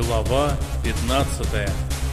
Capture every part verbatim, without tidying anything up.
Глава пятнадцатая.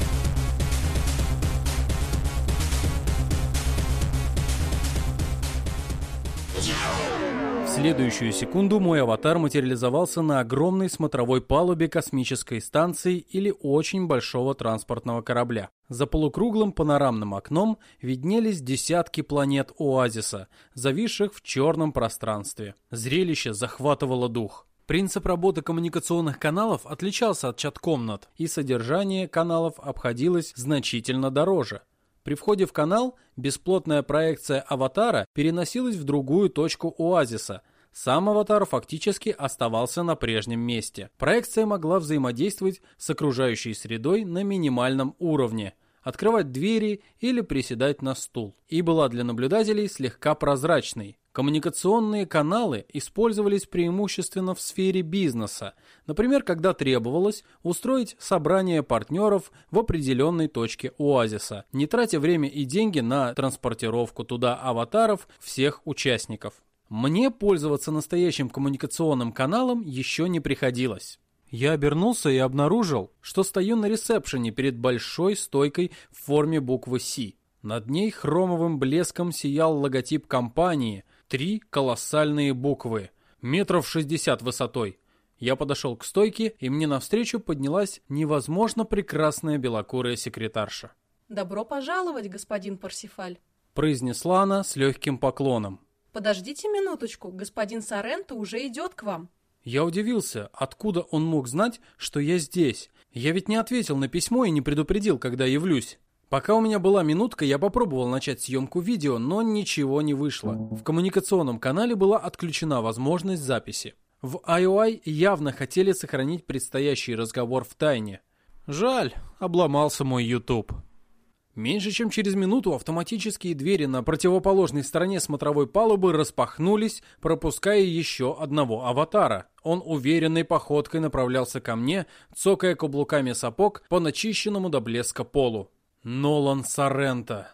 В следующую секунду мой аватар материализовался на огромной смотровой палубе космической станции или очень большого транспортного корабля. За полукруглым панорамным окном виднелись десятки планет Оазиса, зависших в черном пространстве. Зрелище захватывало дух. Принцип работы коммуникационных каналов отличался от чат-комнат, и содержание каналов обходилось значительно дороже. При входе в канал бесплотная проекция аватара переносилась в другую точку оазиса. Сам аватар фактически оставался на прежнем месте. Проекция могла взаимодействовать с окружающей средой на минимальном уровне, открывать двери или приседать на стул, и была для наблюдателей слегка прозрачной. Коммуникационные каналы использовались преимущественно в сфере бизнеса, например, когда требовалось устроить собрание партнеров в определенной точке оазиса, не тратя время и деньги на транспортировку туда аватаров всех участников. Мне пользоваться настоящим коммуникационным каналом еще не приходилось. Я обернулся и обнаружил, что стою на ресепшене перед большой стойкой в форме буквы «С». Над ней хромовым блеском сиял логотип компании, три колоссальные буквы, метров шестьдесят высотой. Я подошел к стойке, и мне навстречу поднялась невозможно прекрасная белокурая секретарша. «Добро пожаловать, господин Парсифаль», — произнесла она с легким поклоном. «Подождите минуточку, господин Соренто уже идет к вам». Я удивился, откуда он мог знать, что я здесь. Я ведь не ответил на письмо и не предупредил, когда явлюсь. Пока у меня была минутка, я попробовал начать съемку видео, но ничего не вышло. В коммуникационном канале была отключена возможность записи. В ай о ай явно хотели сохранить предстоящий разговор в тайне. Жаль, обломался мой YouTube. Меньше чем через минуту автоматические двери на противоположной стороне смотровой палубы распахнулись, пропуская еще одного аватара. Он уверенной походкой направлялся ко мне, цокая каблуками сапог по начищенному до блеска полу. Нолан Соренто.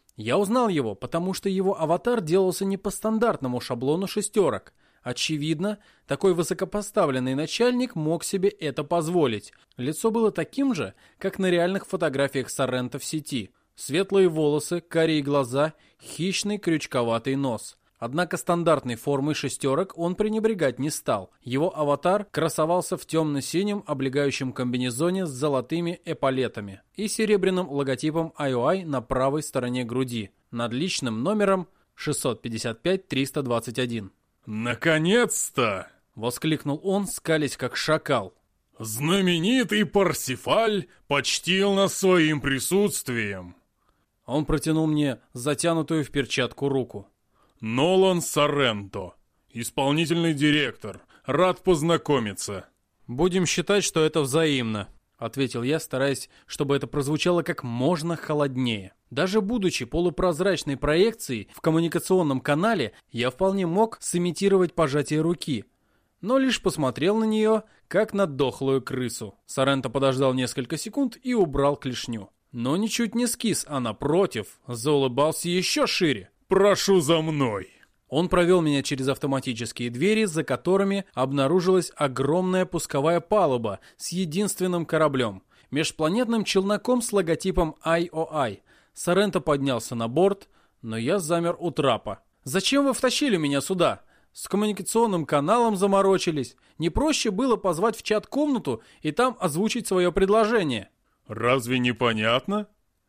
Я узнал его, потому что его аватар делался не по стандартному шаблону шестерок. Очевидно, такой высокопоставленный начальник мог себе это позволить. Лицо было таким же, как на реальных фотографиях Соренто в сети. Светлые волосы, карие глаза, хищный крючковатый нос. Однако стандартной формой шестерок он пренебрегать не стал. Его аватар красовался в темно-синем облегающем комбинезоне с золотыми эполетами и серебряным логотипом ай о ай на правой стороне груди, над личным номером шестьсот пятьдесят пять триста двадцать один. «Наконец-то!» — воскликнул он, скалясь как шакал. «Знаменитый Парсифаль почтил нас своим присутствием!» Он протянул мне затянутую в перчатку руку. «Нолан Соренто, исполнительный директор. Рад познакомиться». «Будем считать, что это взаимно», — ответил я, стараясь, чтобы это прозвучало как можно холоднее. Даже будучи полупрозрачной проекцией в коммуникационном канале, я вполне мог сымитировать пожатие руки, но лишь посмотрел на нее, как на дохлую крысу. Соренто подождал несколько секунд и убрал клешню. Но ничуть не скис, а напротив, заулыбался еще шире. «Прошу за мной!» Он провел меня через автоматические двери, за которыми обнаружилась огромная пусковая палуба с единственным кораблем, межпланетным челноком с логотипом ай о ай. Соренто поднялся на борт, но я замер у трапа. «Зачем вы втащили меня сюда? С коммуникационным каналом заморочились. Не проще было позвать в чат-комнату и там озвучить свое предложение?» «Разве не понятно?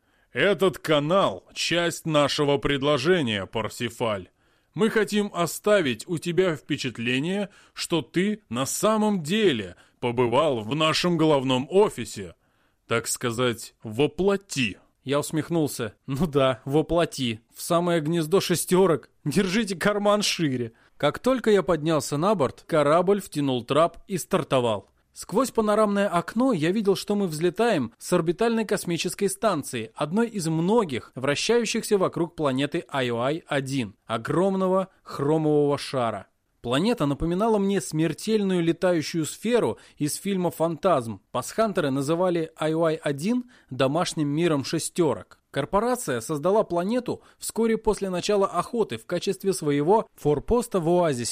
Этот канал — часть нашего предложения, Парсифаль. Мы хотим оставить у тебя впечатление, что ты на самом деле побывал в нашем головном офисе. Так сказать, воплоти». Я усмехнулся. «Ну да, воплоти. В самое гнездо шестерок. Держите карман шире». Как только я поднялся на борт, корабль втянул трап и стартовал. Сквозь панорамное окно я видел, что мы взлетаем с орбитальной космической станции, одной из многих, вращающихся вокруг планеты ай о ай один, огромного хромового шара. Планета напоминала мне смертельную летающую сферу из фильма «Фантазм». Пасхантеры называли ай о ай один домашним миром шестерок. Корпорация создала планету вскоре после начала охоты в качестве своего форпоста в оазисе.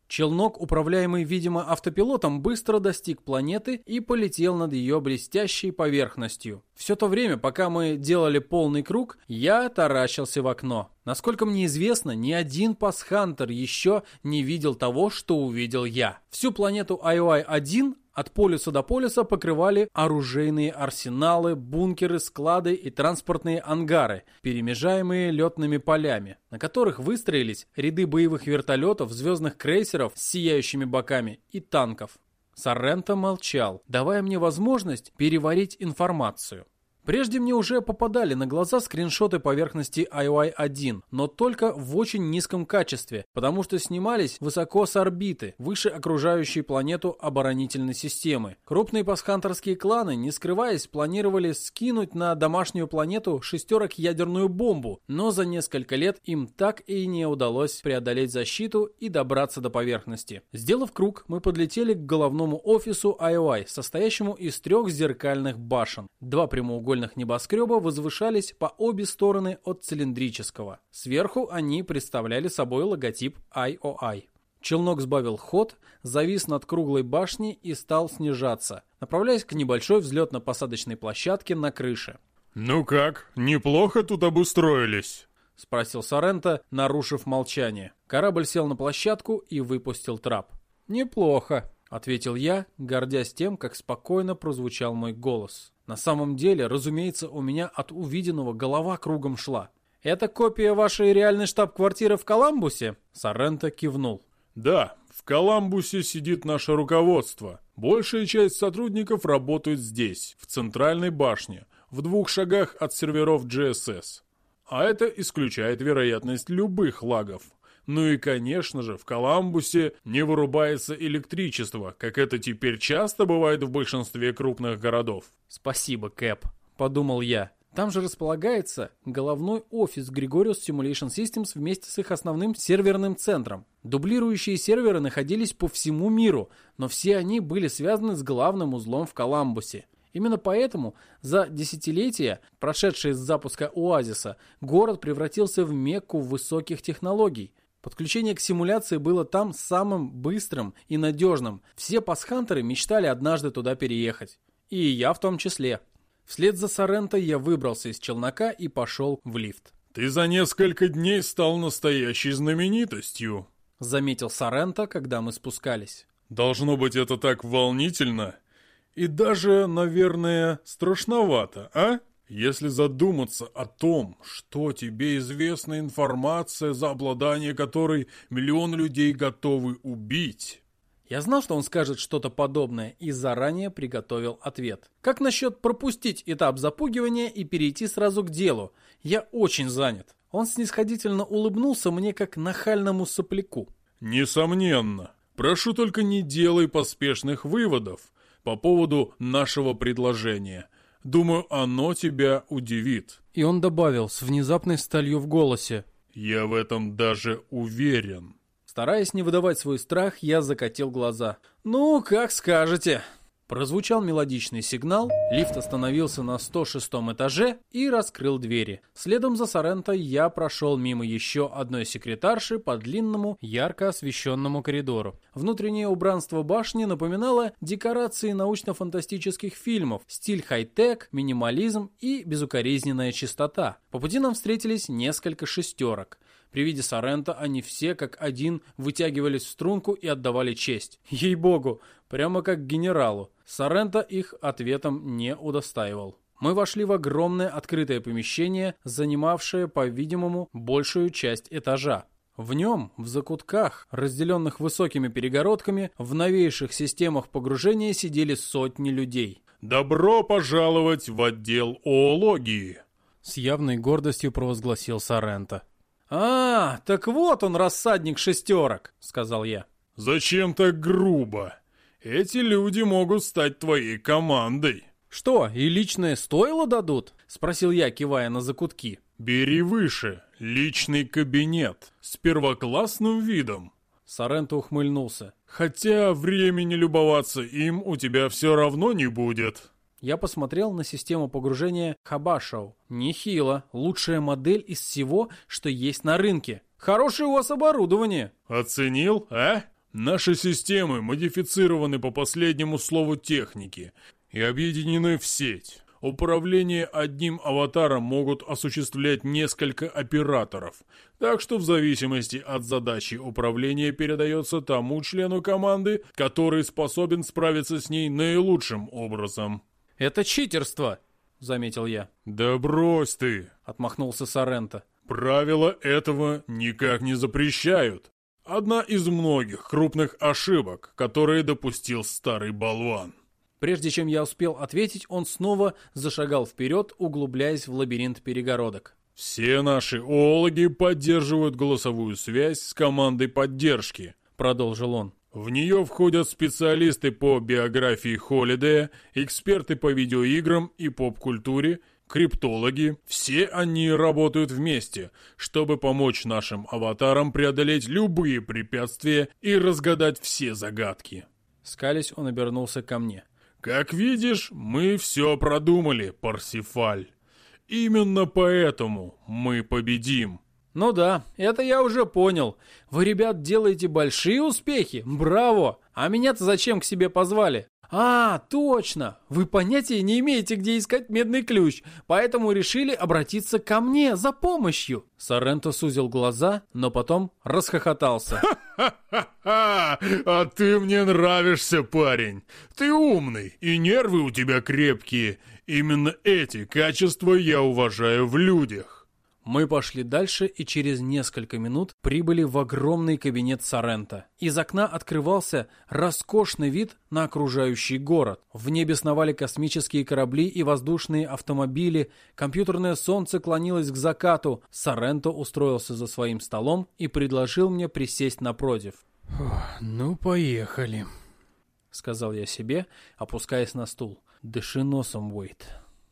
Челнок, управляемый, видимо, автопилотом, быстро достиг планеты и полетел над ее блестящей поверхностью. Все то время, пока мы делали полный круг, я таращился в окно. Насколько мне известно, ни один пасхантер еще не видел того, что увидел я. Всю планету ай о ай один от полюса до полюса покрывали оружейные арсеналы, бункеры, склады и транспортные ангары, перемежаемые летными полями, на которых выстроились ряды боевых вертолетов, звездных крейсеров с сияющими боками и танков. Сорренто молчал, давая мне возможность переварить информацию. Прежде мне уже попадали на глаза скриншоты поверхности ай о ай один, но только в очень низком качестве, потому что снимались высоко с орбиты, выше окружающей планету оборонительной системы. Крупные пасхантерские кланы, не скрываясь, планировали скинуть на домашнюю планету шестерок ядерную бомбу, но за несколько лет им так и не удалось преодолеть защиту и добраться до поверхности. Сделав круг, мы подлетели к головному офису ай о ай, состоящему из трех зеркальных башен. Два прямоугольных небоскреба возвышались по обе стороны от цилиндрического. Сверху они представляли собой логотип ай о ай. Челнок сбавил ход, завис над круглой башней и стал снижаться, направляясь к небольшой взлетно-посадочной площадке на крыше. «Ну как, неплохо тут обустроились?» — спросил Сорренто, нарушив молчание. Корабль сел на площадку и выпустил трап. «Неплохо», — ответил я, гордясь тем, как спокойно прозвучал мой голос. На самом деле, разумеется, у меня от увиденного голова кругом шла. «Это копия вашей реальной штаб-квартиры в Коламбусе?» Сорренто кивнул. «Да, в Коламбусе сидит наше руководство. Большая часть сотрудников работают здесь, в центральной башне, в двух шагах от серверов джи эс эс. А это исключает вероятность любых лагов. Ну и, конечно же, в Коламбусе не вырубается электричество, как это теперь часто бывает в большинстве крупных городов». «Спасибо, Кэп», — подумал я. Там же располагается головной офис Gregorius Simulation Systems вместе с их основным серверным центром. Дублирующие серверы находились по всему миру, но все они были связаны с главным узлом в Коламбусе. Именно поэтому за десятилетия, прошедшие с запуска Оазиса, город превратился в Мекку высоких технологий. Подключение к симуляции было там самым быстрым и надежным. Все пасхантеры мечтали однажды туда переехать. И я в том числе. Вслед за Сорренто я выбрался из челнока и пошел в лифт. «Ты за несколько дней стал настоящей знаменитостью», — заметил Сорренто, когда мы спускались. «Должно быть, это так волнительно. И даже, наверное, страшновато, а? Если задуматься о том, что тебе известна информация, за обладание которой миллион людей готовы убить». Я знал, что он скажет что-то подобное, и заранее приготовил ответ. Как насчет пропустить этап запугивания и перейти сразу к делу? Я очень занят. Он снисходительно улыбнулся мне, как нахальному сопляку. «Несомненно. Прошу, только не делай поспешных выводов по поводу нашего предложения. Думаю, оно тебя удивит». И он добавил с внезапной сталью в голосе: «Я в этом даже уверен». Стараясь не выдавать свой страх, я закатил глаза. «Ну, как скажете». Прозвучал мелодичный сигнал, лифт остановился на сто шестом этаже и раскрыл двери. Следом за Сорренто я прошел мимо еще одной секретарши по длинному, ярко освещенному коридору. Внутреннее убранство башни напоминало декорации научно-фантастических фильмов, стиль хай-тек, минимализм и безукоризненная чистота. По пути нам встретились несколько шестерок. При виде Сорренто они все как один вытягивались в струнку и отдавали честь. Ей-богу, прямо как генералу. Сорренто их ответом не удостаивал. Мы вошли в огромное открытое помещение, занимавшее, по-видимому, большую часть этажа. В нем, в закутках, разделенных высокими перегородками, в новейших системах погружения сидели сотни людей. «Добро пожаловать в отдел оологии!» С явной гордостью провозгласил Сорренто. «А, так вот он, рассадник шестерок», — сказал я. «Зачем так грубо? Эти люди могут стать твоей командой». «Что, и личное стойло дадут?» — спросил я, кивая на закутки. «Бери выше, личный кабинет, с первоклассным видом». Сорренто ухмыльнулся. «Хотя времени любоваться им у тебя все равно не будет». Я посмотрел на систему погружения Хабашоу. Нехило, лучшая модель из всего, что есть на рынке. Хорошее у вас оборудование. «Оценил, а? Наши системы модифицированы по последнему слову техники и объединены в сеть. Управление одним аватаром могут осуществлять несколько операторов, так что в зависимости от задачи управления передается тому члену команды, который способен справиться с ней наилучшим образом. «Это читерство», — заметил я. «Да брось ты», — отмахнулся Соренто. «Правила этого никак не запрещают. Одна из многих крупных ошибок, которые допустил старый болван». Прежде чем я успел ответить, он снова зашагал вперед, углубляясь в лабиринт перегородок. «Все наши оологи поддерживают голосовую связь с командой поддержки», — продолжил он. «В нее входят специалисты по биографии Холидея, эксперты по видеоиграм и поп-культуре, криптологи. Все они работают вместе, чтобы помочь нашим аватарам преодолеть любые препятствия и разгадать все загадки». Скалясь, он обернулся ко мне. «Как видишь, мы все продумали, Парсифаль. Именно поэтому мы победим». «Ну да, это я уже понял. Вы, ребят, делаете большие успехи. Браво! А меня-то зачем к себе позвали? А, точно! Вы понятия не имеете, где искать медный ключ, поэтому решили обратиться ко мне за помощью». Соренто сузил глаза, но потом расхохотался. «Ха-ха-ха! А ты мне нравишься, парень! Ты умный, и нервы у тебя крепкие. Именно эти качества я уважаю в людях». Мы пошли дальше и через несколько минут прибыли в огромный кабинет Соренто. Из окна открывался роскошный вид на окружающий город. В небе сновали космические корабли и воздушные автомобили, компьютерное солнце клонилось к закату. Соренто устроился за своим столом и предложил мне присесть напротив. «Ну, поехали», — сказал я себе, опускаясь на стул. «Дыши носом, Уэйд».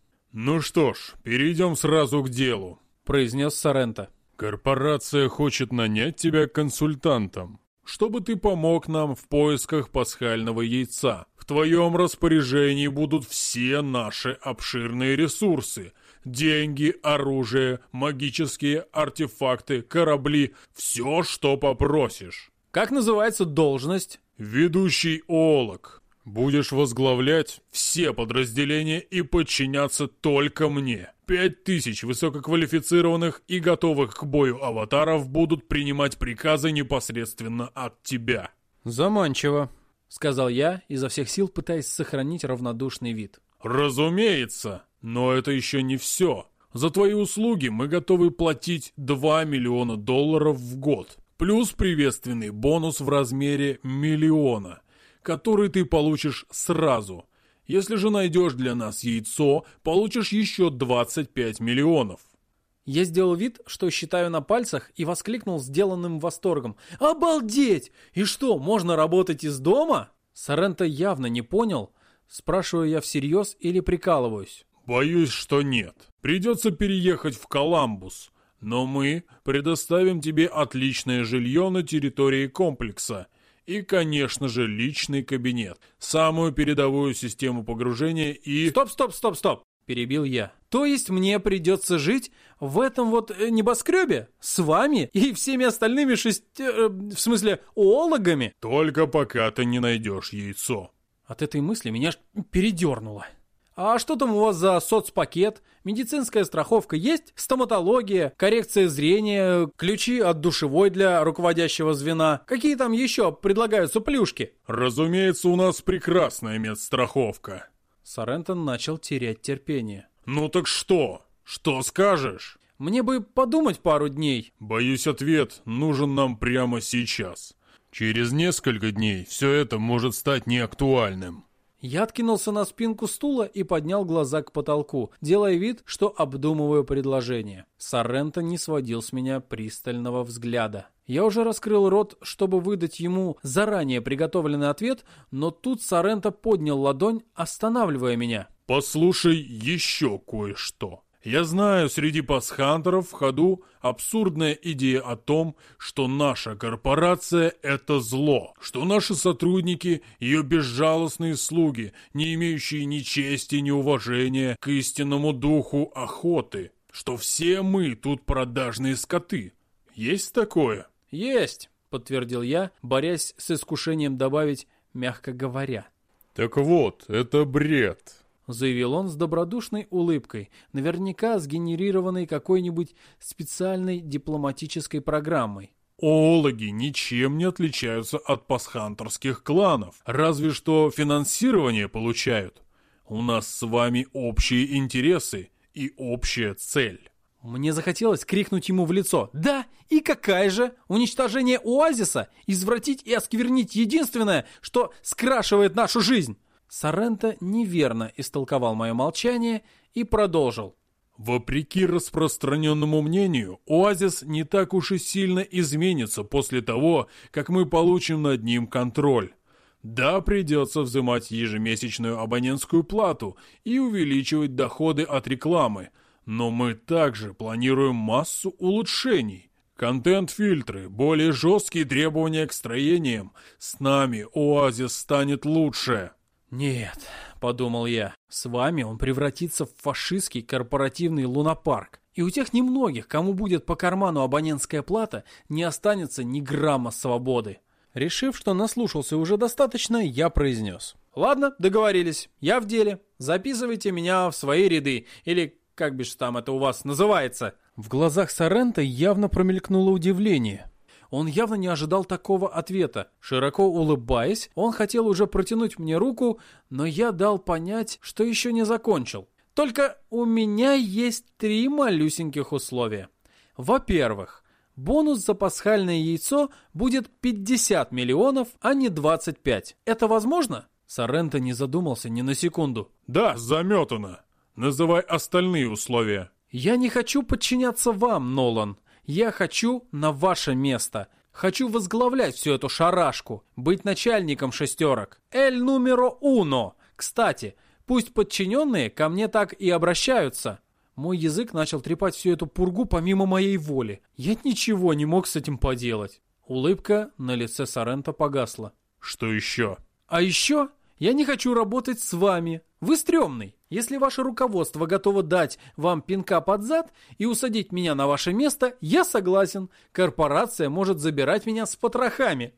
«Ну что ж, перейдем сразу к делу», — произнес Соренто. «Корпорация хочет нанять тебя консультантом, чтобы ты помог нам в поисках пасхального яйца. В твоем распоряжении будут все наши обширные ресурсы. Деньги, оружие, магические артефакты, корабли, все, что попросишь». «Как называется должность?» «Ведущий оолог. Будешь возглавлять все подразделения и подчиняться только мне. Пять тысяч высококвалифицированных и готовых к бою аватаров будут принимать приказы непосредственно от тебя». «Заманчиво», — сказал я, изо всех сил пытаясь сохранить равнодушный вид. «Разумеется, но это еще не все. За твои услуги мы готовы платить два миллиона долларов в год, плюс приветственный бонус в размере миллиона, который ты получишь сразу. Если же найдешь для нас яйцо, получишь еще двадцать пять миллионов». Я сделал вид, что считаю на пальцах, и воскликнул сделанным восторгом. «Обалдеть! И что, можно работать из дома?» Соренто явно не понял, спрашиваю я всерьез или прикалываюсь. «Боюсь, что нет. Придется переехать в Коламбус, но мы предоставим тебе отличное жилье на территории комплекса. И, конечно же, личный кабинет, самую передовую систему погружения и...» «Стоп, стоп, стоп, стоп!» – перебил я. «То есть мне придется жить в этом вот небоскребе? С вами и всеми остальными шести... Э, в смысле, оологами?» «Только пока ты не найдешь яйцо». От этой мысли меня аж передернуло. «А что там у вас за соцпакет? Медицинская страховка есть? Стоматология, коррекция зрения, ключи от душевой для руководящего звена? Какие там еще предлагаются плюшки?» «Разумеется, у нас прекрасная медстраховка». Соренто начал терять терпение. «Ну так что? Что скажешь?» «Мне бы подумать пару дней». «Боюсь, ответ нужен нам прямо сейчас. Через несколько дней все это может стать неактуальным». Я откинулся на спинку стула и поднял глаза к потолку, делая вид, что обдумываю предложение. Соренто не сводил с меня пристального взгляда. Я уже раскрыл рот, чтобы выдать ему заранее приготовленный ответ, но тут Соренто поднял ладонь, останавливая меня. «Послушай еще кое-что. Я знаю, среди пасхантеров в ходу абсурдная идея о том, что наша корпорация – это зло, что наши сотрудники – ее безжалостные слуги, не имеющие ни чести, ни уважения к истинному духу охоты, что все мы тут продажные скоты. Есть такое?» «Есть», подтвердил я, борясь с искушением добавить «мягко говоря». «Так вот, это бред», — заявил он с добродушной улыбкой, наверняка сгенерированной какой-нибудь специальной дипломатической программой. «Оологи ничем не отличаются от пасхантерских кланов, разве что финансирование получают. У нас с вами общие интересы и общая цель». Мне захотелось крикнуть ему в лицо: «Да, и какая же? Уничтожение оазиса? Извратить и осквернить единственное, что скрашивает нашу жизнь!» Соренто неверно истолковал мое молчание и продолжил. «Вопреки распространенному мнению, оазис не так уж и сильно изменится после того, как мы получим над ним контроль. Да, придется взимать ежемесячную абонентскую плату и увеличивать доходы от рекламы, но мы также планируем массу улучшений. Контент-фильтры, более жесткие требования к строениям. С нами оазис станет лучше». «Нет», — подумал я, — «с вами он превратится в фашистский корпоративный лунопарк. И у тех немногих, кому будет по карману абонентская плата, не останется ни грамма свободы». Решив, что наслушался уже достаточно, я произнес: «Ладно, договорились, я в деле. Записывайте меня в свои ряды, или как бишь там это у вас называется». В глазах Соренто явно промелькнуло удивление. Он явно не ожидал такого ответа. Широко улыбаясь, он хотел уже протянуть мне руку, но я дал понять, что еще не закончил. Только у меня есть три малюсеньких условия. Во-первых, бонус за пасхальное яйцо будет пятьдесят миллионов, а не двадцать пять. Это возможно? Соренто не задумался ни на секунду. «Да, заметано. Называй остальные условия». «Я не хочу подчиняться вам, Нолан. Я хочу на ваше место. Хочу возглавлять всю эту шарашку, быть начальником шестерок. Эль нумеро уно. Кстати, пусть подчиненные ко мне так и обращаются». Мой язык начал трепать всю эту пургу помимо моей воли. Я ничего не мог с этим поделать. Улыбка на лице Соренто погасла. «Что еще?» «А еще я не хочу работать с вами. Вы стрёмный. Если ваше руководство готово дать вам пинка под зад и усадить меня на ваше место, я согласен. Корпорация может забирать меня с потрохами».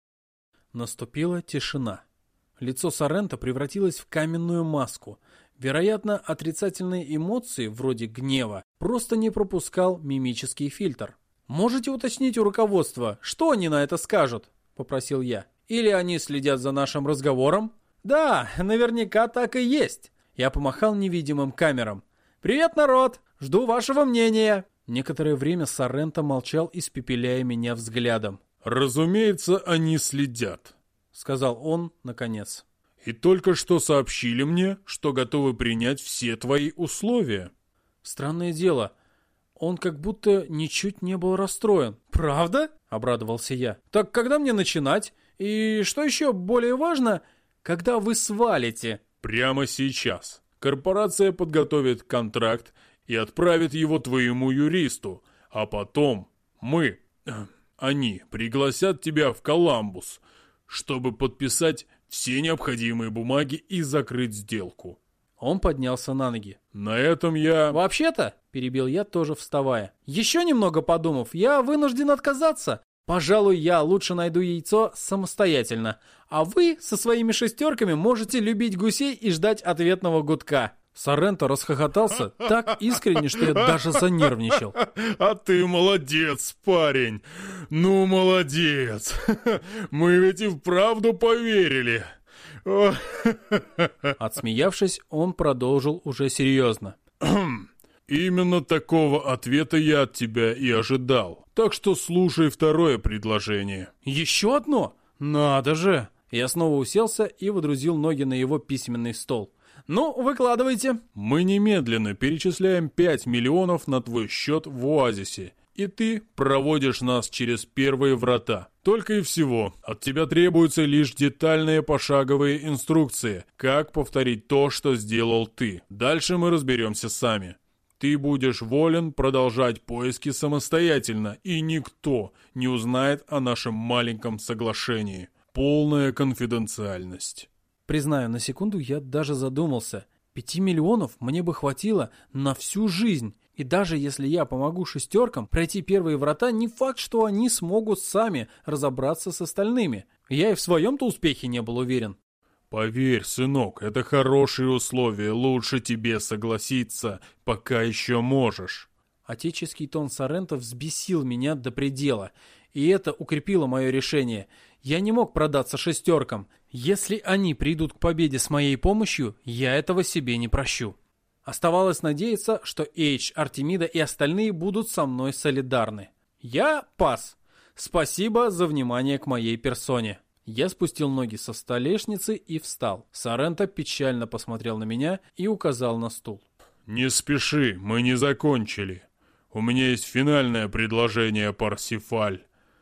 Наступила тишина. Лицо Соренто превратилось в каменную маску. Вероятно, отрицательные эмоции, вроде гнева, просто не пропускал мимический фильтр. «Можете уточнить у руководства, что они на это скажут?» – попросил я. «Или они следят за нашим разговором?» «Да, наверняка так и есть». Я помахал невидимым камерам. «Привет, народ! Жду вашего мнения!» Некоторое время Соренто молчал, испепеляя меня взглядом. «Разумеется, они следят», — сказал он, наконец. «И только что сообщили мне, что готовы принять все твои условия». Странное дело, он как будто ничуть не был расстроен. «Правда?» — обрадовался я. «Так когда мне начинать? И что еще более важно, когда вы свалите?» «Прямо сейчас. Корпорация подготовит контракт и отправит его твоему юристу, а потом мы, они, пригласят тебя в Коламбус, чтобы подписать все необходимые бумаги и закрыть сделку». Он поднялся на ноги. «На этом я...» «Вообще-то», — перебил я, тоже вставая, «еще немного подумав, я вынужден отказаться. Пожалуй, я лучше найду яйцо самостоятельно, а вы со своими шестерками можете любить гусей и ждать ответного гудка». Соренто расхохотался так искренне, что я даже занервничал. «А ты молодец, парень! Ну, молодец! Мы ведь и вправду поверили!» Отсмеявшись, он продолжил уже серьезно. «Именно такого ответа я от тебя и ожидал. Так что слушай второе предложение». «Еще одно? Надо же!» Я снова уселся и водрузил ноги на его письменный стол. «Ну, выкладывайте». «Мы немедленно перечисляем пять миллионов на твой счет в Оазисе, и ты проводишь нас через первые врата. Только и всего. От тебя требуются лишь детальные пошаговые инструкции, как повторить то, что сделал ты. Дальше мы разберемся сами. Ты будешь волен продолжать поиски самостоятельно, и никто не узнает о нашем маленьком соглашении. Полная конфиденциальность». Признаю, на секунду я даже задумался. Пяти миллионов мне бы хватило на всю жизнь. И даже если я помогу шестеркам пройти первые врата, не факт, что они смогут сами разобраться с остальными. Я и в своем-то успехе не был уверен. Поверь, сынок, это хорошие условия, лучше тебе согласиться, пока еще можешь. Отеческий тон Соренто взбесил меня до предела, и это укрепило мое решение. Я не мог продаться шестеркам. Если они придут к победе с моей помощью, я этого себе не прощу. Оставалось надеяться, что Эйдж, Артемида и остальные будут со мной солидарны. Я пас. Спасибо за внимание к моей персоне. Я спустил ноги со столешницы и встал. Соренто печально посмотрел на меня и указал на стул. «Не спеши, мы не закончили. У меня есть финальное предложение, Парсифаль.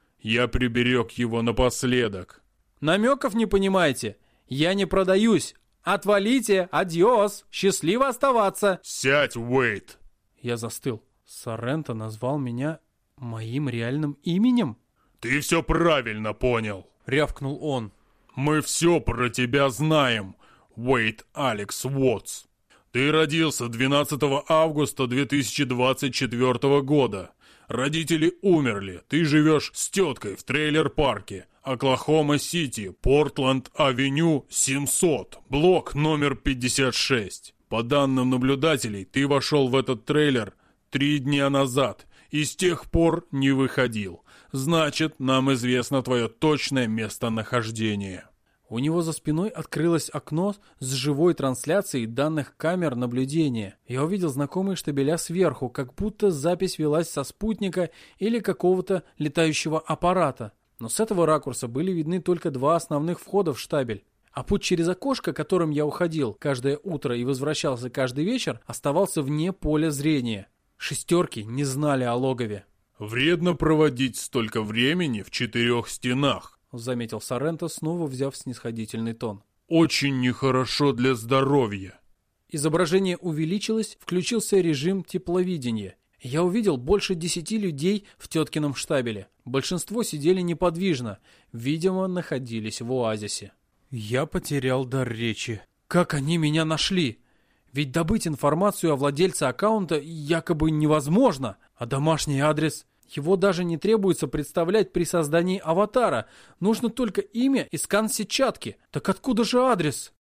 Я приберег его напоследок». «Намеков не понимаете? Я не продаюсь. Отвалите, адьос, счастливо оставаться». «Сядь, Уэйд!» Я застыл. Соренто назвал меня моим реальным именем? «Ты все правильно понял», — рявкнул он. «Мы все про тебя знаем, Уэйд Алекс Уотс. Ты родился двенадцатого августа две тысячи двадцать четвёртого года. Родители умерли, ты живешь с теткой в трейлер-парке. Оклахома-Сити, Портленд-Авеню семьсот, блок номер пятьдесят шесть. По данным наблюдателей, ты вошел в этот трейлер три дня назад и с тех пор не выходил. Значит, нам известно твое точное местонахождение». У него за спиной открылось окно с живой трансляцией данных камер наблюдения. Я увидел знакомые штабеля сверху, как будто запись велась со спутника или какого-то летающего аппарата. Но с этого ракурса были видны только два основных входа в штабель. А путь через окошко, которым я уходил каждое утро и возвращался каждый вечер, оставался вне поля зрения. Шестерки не знали о логове. «Вредно проводить столько времени в четырех стенах», — заметил Соренто, снова взяв снисходительный тон. «Очень нехорошо для здоровья». Изображение увеличилось, включился режим тепловидения. Я увидел больше десяти людей в теткином штабеле. Большинство сидели неподвижно, видимо, находились в оазисе. Я потерял дар речи. Как они меня нашли? Ведь добыть информацию о владельце аккаунта якобы невозможно, а домашний адрес... Его даже не требуется представлять при создании аватара. Нужно только имя и скан сетчатки. Так откуда же адрес?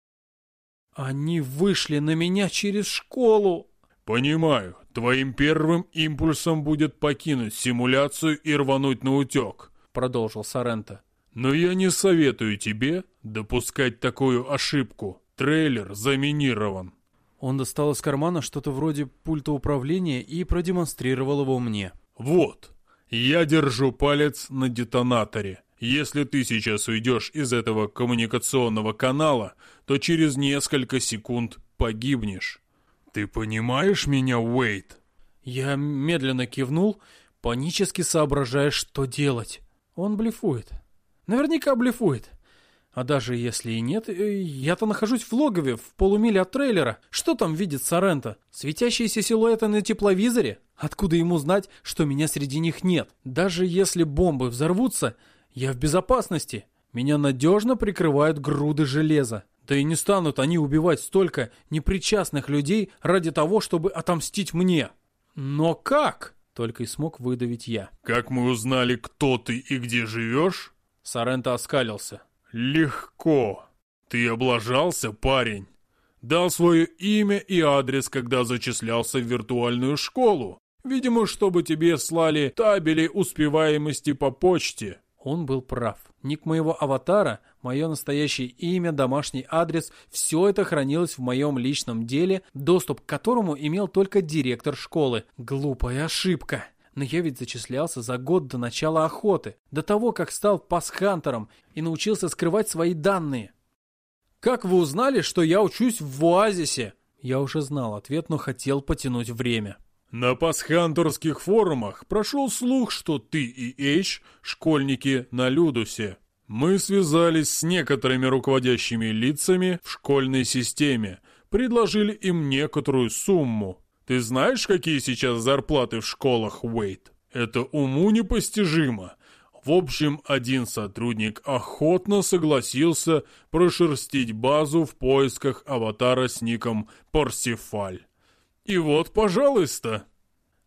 Они вышли на меня через школу. «Понимаю. Твоим первым импульсом будет покинуть симуляцию и рвануть на утек», — продолжил Соренто. «Но я не советую тебе допускать такую ошибку. Трейлер заминирован». Он достал из кармана что-то вроде пульта управления и продемонстрировал его мне. «Вот, я держу палец на детонаторе. Если ты сейчас уйдешь из этого коммуникационного канала, то через несколько секунд погибнешь. Ты понимаешь меня, Уэйд?» Я медленно кивнул, панически соображая, что делать. Он блефует. Наверняка блефует. А даже если и нет, я-то нахожусь в логове, в полумиле от трейлера. Что там видит Соренто? Светящиеся силуэты на тепловизоре? Откуда ему знать, что меня среди них нет? Даже если бомбы взорвутся, я в безопасности. Меня надежно прикрывают груды железа. Да и не станут они убивать столько непричастных людей ради того, чтобы отомстить мне. Но как? Только и смог выдавить я. «Как мы узнали, кто ты и где живешь?» Соренто оскалился. «Легко. Ты облажался, парень. Дал свое имя и адрес, когда зачислялся в виртуальную школу. Видимо, чтобы тебе слали табели успеваемости по почте». Он был прав. Ник моего аватара, мое настоящее имя, домашний адрес – все это хранилось в моем личном деле, доступ к которому имел только директор школы. Глупая ошибка. Но я ведь зачислялся за год до начала охоты, до того, как стал пасхантером и научился скрывать свои данные. «Как вы узнали, что я учусь в оазисе?» Я уже знал ответ, но хотел потянуть время. «На пасхантерских форумах прошел слух, что ты и Эйдж – школьники на Людусе. Мы связались с некоторыми руководящими лицами в школьной системе, предложили им некоторую сумму. Ты знаешь, какие сейчас зарплаты в школах, Уэйд? Это уму непостижимо. В общем, один сотрудник охотно согласился прошерстить базу в поисках аватара с ником Парсифаль. И вот, пожалуйста».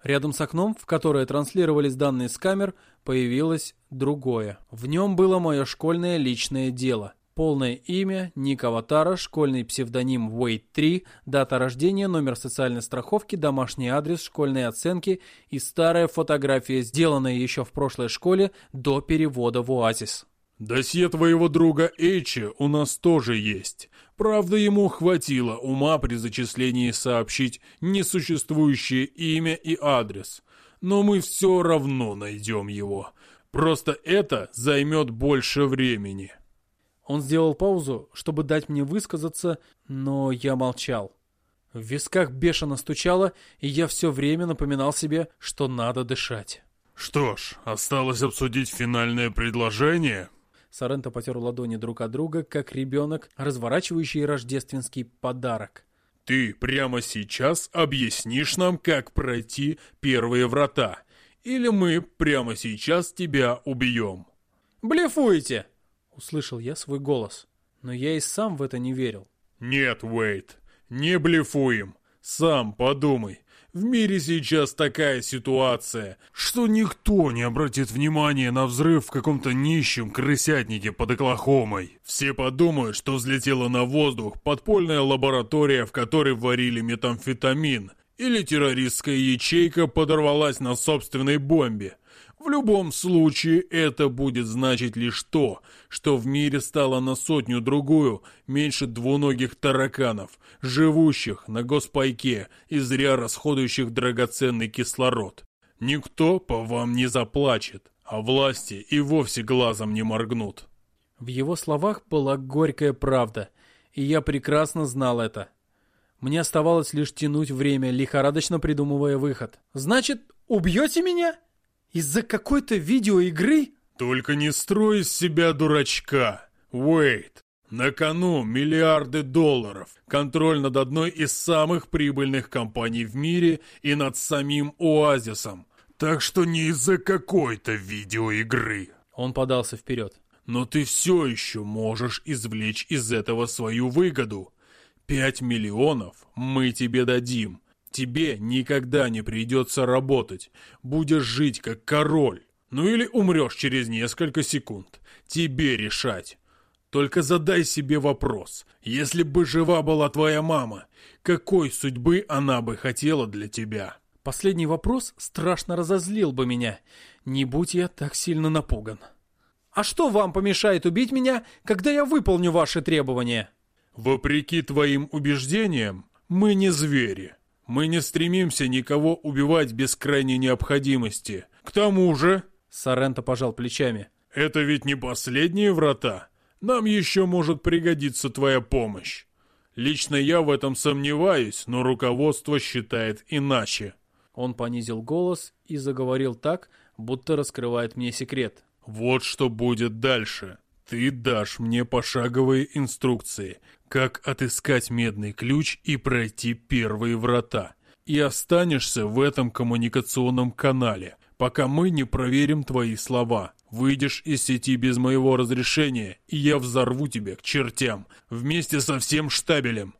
Рядом с окном, в которое транслировались данные с камер, появилось другое. В нем было мое школьное личное дело. Полное имя, ник аватара, школьный псевдоним Уэйд три, дата рождения, номер социальной страховки, домашний адрес, школьные оценки и старая фотография, сделанная еще в прошлой школе до перевода в Оазис. «Досье твоего друга Эйчи у нас тоже есть. Правда, ему хватило ума при зачислении сообщить несуществующее имя и адрес. Но мы все равно найдем его. Просто это займет больше времени». Он сделал паузу, чтобы дать мне высказаться, но я молчал. В висках бешено стучало, и я все время напоминал себе, что надо дышать. «Что ж, осталось обсудить финальное предложение». Соренто потер ладони друг от друга, как ребенок, разворачивающий рождественский подарок. «Ты прямо сейчас объяснишь нам, как пройти первые врата, или мы прямо сейчас тебя убьем». «Блефуете!» — услышал я свой голос, но я и сам в это не верил. «Нет, Уэйд, не блефуем. Сам подумай. В мире сейчас такая ситуация, что никто не обратит внимания на взрыв в каком-то нищем крысятнике под Оклахомой. Все подумают, что взлетела на воздух подпольная лаборатория, в которой варили метамфетамин, или террористская ячейка подорвалась на собственной бомбе. В любом случае, это будет значить лишь то, что в мире стало на сотню-другую меньше двуногих тараканов, живущих на госпайке и зря расходующих драгоценный кислород. Никто по вам не заплачет, а власти и вовсе глазом не моргнут». В его словах была горькая правда, и я прекрасно знал это. Мне оставалось лишь тянуть время, лихорадочно придумывая выход. «Значит, убьете меня? Из-за какой-то видеоигры?» «Только не строй из себя дурачка, Уэйд. На кону миллиарды долларов, контроль над одной из самых прибыльных компаний в мире и над самим Оазисом. Так что не из-за какой-то видеоигры». Он подался вперед. «Но ты все еще можешь извлечь из этого свою выгоду. Пять миллионов мы тебе дадим. Тебе никогда не придется работать. Будешь жить как король. Ну или умрешь через несколько секунд. Тебе решать. Только задай себе вопрос. Если бы жива была твоя мама, какой судьбы она бы хотела для тебя?» Последний вопрос страшно разозлил бы меня, не будь я так сильно напуган. «А что вам помешает убить меня, когда я выполню ваши требования?» «Вопреки твоим убеждениям, мы не звери. Мы не стремимся никого убивать без крайней необходимости. К тому же...» Соренто пожал плечами. «Это ведь не последние врата. Нам еще может пригодиться твоя помощь. Лично я в этом сомневаюсь, но руководство считает иначе». Он понизил голос и заговорил так, будто раскрывает мне секрет. «Вот что будет дальше. Ты дашь мне пошаговые инструкции, как отыскать медный ключ и пройти первые врата. И останешься в этом коммуникационном канале, пока мы не проверим твои слова. Выйдешь из сети без моего разрешения, и я взорву тебя к чертям, вместе со всем штабелем.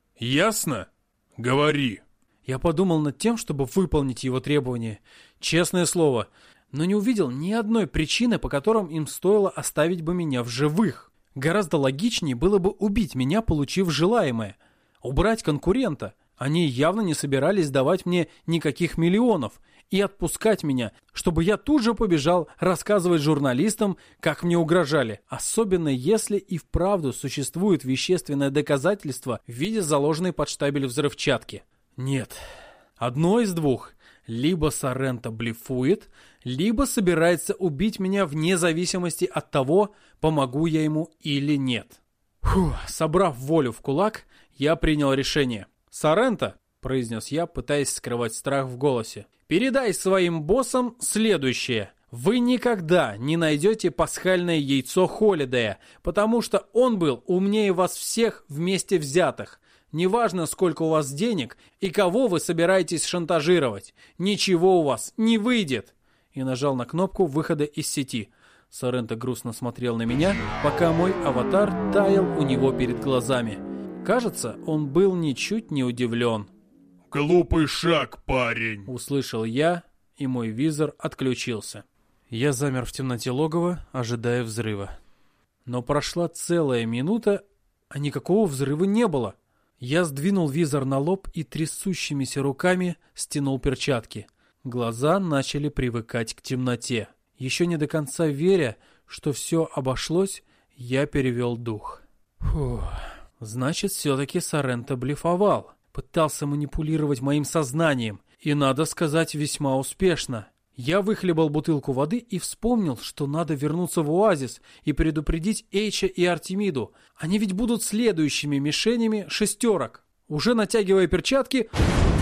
Ясно? Говори». Я подумал над тем, чтобы выполнить его требования. Честное слово, но не увидел ни одной причины, по которым им стоило оставить бы меня в живых. Гораздо логичнее было бы убить меня, получив желаемое. Убрать конкурента. Они явно не собирались давать мне никаких миллионов и отпускать меня, чтобы я тут же побежал рассказывать журналистам, как мне угрожали. Особенно если и вправду существует вещественное доказательство в виде заложенной под штабель взрывчатки. Нет, одно из двух. Либо Соренто блефует, либо собирается убить меня вне зависимости от того, помогу я ему или нет. Фух, собрав волю в кулак, я принял решение. «Соренто», — произнес я, пытаясь скрывать страх в голосе, — «передай своим боссам следующее. Вы никогда не найдете пасхальное яйцо Холидея, потому что он был умнее вас всех вместе взятых. Неважно, сколько у вас денег и кого вы собираетесь шантажировать. Ничего у вас не выйдет». И нажал на кнопку выхода из сети. Соренто грустно смотрел на меня, пока мой аватар таял у него перед глазами. Кажется, он был ничуть не удивлен. Глупый шаг, парень!» Услышал я, и мой визор отключился. Я замер в темноте логова, ожидая взрыва. Но прошла целая минута, а никакого взрыва не было. Я сдвинул визор на лоб и трясущимися руками стянул перчатки. Глаза начали привыкать к темноте. Еще не до конца веря, что все обошлось, я перевел дух. Фух, значит, все-таки Соренто блефовал. Пытался манипулировать моим сознанием. И, надо сказать, весьма успешно. Я выхлебал бутылку воды и вспомнил, что надо вернуться в оазис и предупредить Эйча и Артемиду. Они ведь будут следующими мишенями шестерок. Уже натягивая перчатки,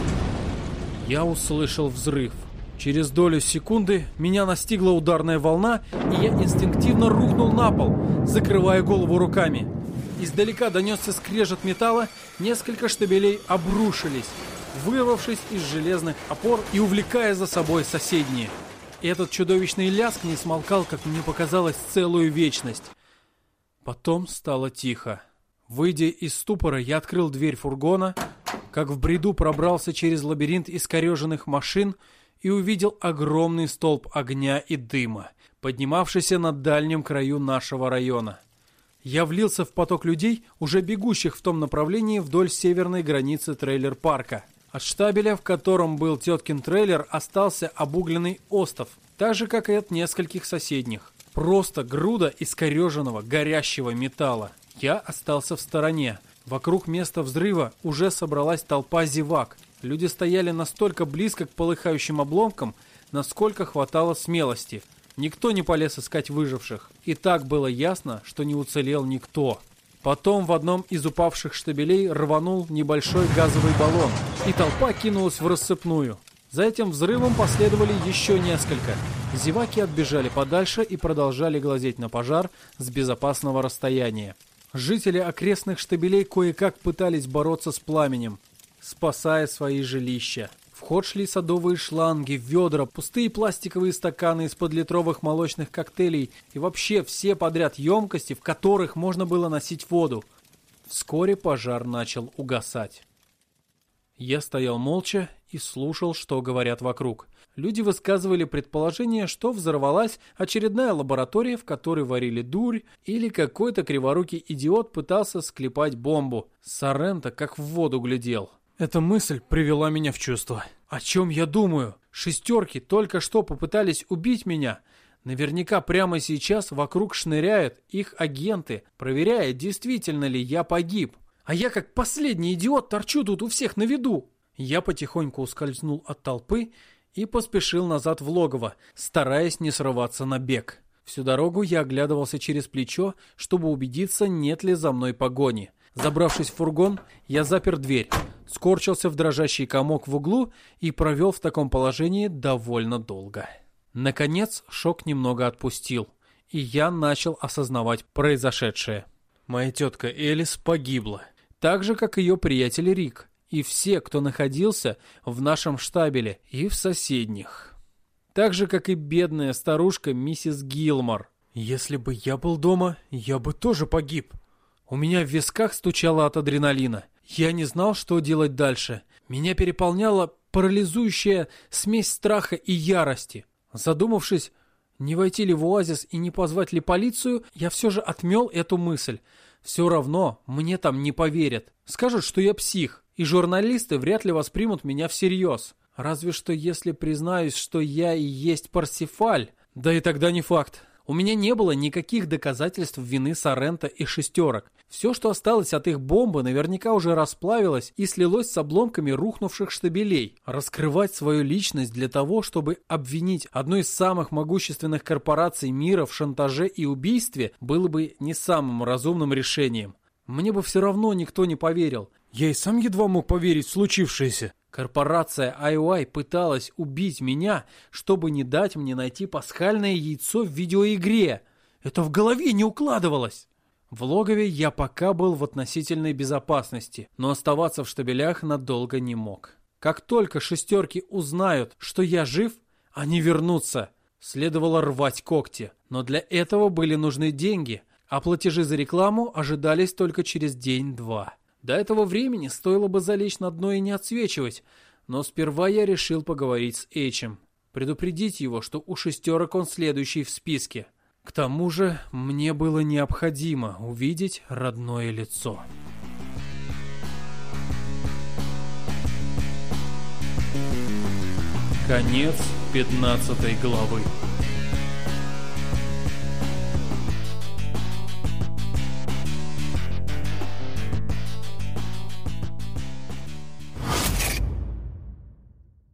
я услышал взрыв. Через долю секунды меня настигла ударная волна, и я инстинктивно рухнул на пол, закрывая голову руками. Издалека донесся скрежет металла, несколько штабелей обрушились, вырвавшись из железных опор и увлекая за собой соседние. Этот чудовищный лязг не смолкал, как мне показалось, целую вечность. Потом стало тихо. Выйдя из ступора, я открыл дверь фургона, как в бреду пробрался через лабиринт искореженных машин и увидел огромный столб огня и дыма, поднимавшийся над дальним краю нашего района. Я влился в поток людей, уже бегущих в том направлении вдоль северной границы трейлер-парка. От штабеля, в котором был теткин трейлер, остался обугленный остов, так же, как и от нескольких соседних. Просто груда искореженного, горящего металла. Я остался в стороне. Вокруг места взрыва уже собралась толпа зевак. Люди стояли настолько близко к полыхающим обломкам, насколько хватало смелости. Никто не полез искать выживших. И так было ясно, что не уцелел никто. Потом в одном из упавших штабелей рванул небольшой газовый баллон, и толпа кинулась в рассыпную. За этим взрывом последовали еще несколько. Зеваки отбежали подальше и продолжали глазеть на пожар с безопасного расстояния. Жители окрестных штабелей кое-как пытались бороться с пламенем, спасая свои жилища. В ход шли садовые шланги, ведра, пустые пластиковые стаканы из-под литровых молочных коктейлей и вообще все подряд емкости, в которых можно было носить воду. Вскоре пожар начал угасать. Я стоял молча и слушал, что говорят вокруг. Люди высказывали предположение, что взорвалась очередная лаборатория, в которой варили дурь, или какой-то криворукий идиот пытался склепать бомбу. Соренто как в воду глядел. Эта мысль привела меня в чувство. О чем я думаю? Шестерки только что попытались убить меня. Наверняка прямо сейчас вокруг шныряют их агенты, проверяя, действительно ли я погиб. А я как последний идиот торчу тут у всех на виду. Я потихоньку ускользнул от толпы и поспешил назад в логово, стараясь не срываться на бег. Всю дорогу я оглядывался через плечо, чтобы убедиться, нет ли за мной погони. Забравшись в фургон, я запер дверь, скорчился в дрожащий комок в углу и провел в таком положении довольно долго. Наконец, шок немного отпустил, и я начал осознавать произошедшее. Моя тетка Элис погибла, так же, как ее приятель Рик, и все, кто находился в нашем штабеле и в соседних. Так же, как и бедная старушка миссис Гилмор. Если бы я был дома, я бы тоже погиб. У меня в висках стучало от адреналина. Я не знал, что делать дальше. Меня переполняла парализующая смесь страха и ярости. Задумавшись, не войти ли в оазис и не позвать ли полицию, я все же отмел эту мысль. Все равно мне там не поверят. Скажут, что я псих, и журналисты вряд ли воспримут меня всерьез. Разве что если признаюсь, что я и есть Парсифаль. Да и тогда не факт. У меня не было никаких доказательств вины Соренто и шестерок. Все, что осталось от их бомбы, наверняка уже расплавилось и слилось с обломками рухнувших штабелей. Раскрывать свою личность для того, чтобы обвинить одну из самых могущественных корпораций мира в шантаже и убийстве, было бы не самым разумным решением. Мне бы все равно никто не поверил. Я и сам едва мог поверить в случившееся. Корпорация ай о ай пыталась убить меня, чтобы не дать мне найти пасхальное яйцо в видеоигре. Это в голове не укладывалось. В логове я пока был в относительной безопасности, но оставаться в штабелях надолго не мог. Как только шестерки узнают, что я жив, они вернутся. Следовало рвать когти, но для этого были нужны деньги, а платежи за рекламу ожидались только через день-два. До этого времени стоило бы залечь на дно и не отсвечивать, но сперва я решил поговорить с Эйчем, предупредить его, что у шестерок он следующий в списке. К тому же мне было необходимо увидеть родное лицо. Конец пятнадцатой главы.